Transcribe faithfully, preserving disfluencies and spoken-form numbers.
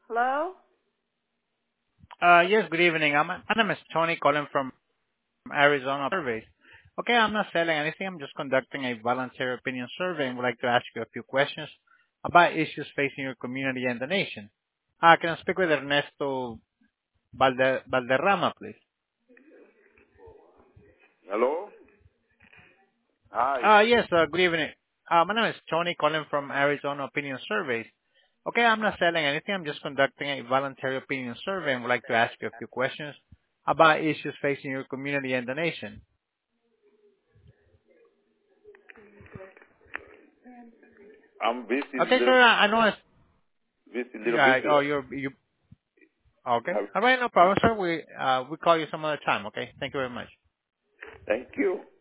Hello? Uh Yes, good evening. I'm- My name is Tony calling from Arizona Surveys. Okay, I'm not selling anything. I'm just conducting a voluntary opinion survey and would like to ask you a few questions about issues facing your community and the nation. Uh, Can I speak with Ernesto Valde- Valderrama, please? Hello? Hi. Uh Yes, uh good evening. Uh My name is Tony calling from Arizona Opinion Surveys. Okay, I'm not selling anything. I'm just conducting a voluntary opinion survey and would like to ask you a few questions about issues facing your community and the nation. I'm busy Okay, little sir, I I know it's busy little Yeah. busy. Oh, you're you. Okay. Uh, All right. No problem, sir. We uh we call you some other time. Okay. Thank you very much. Thank you.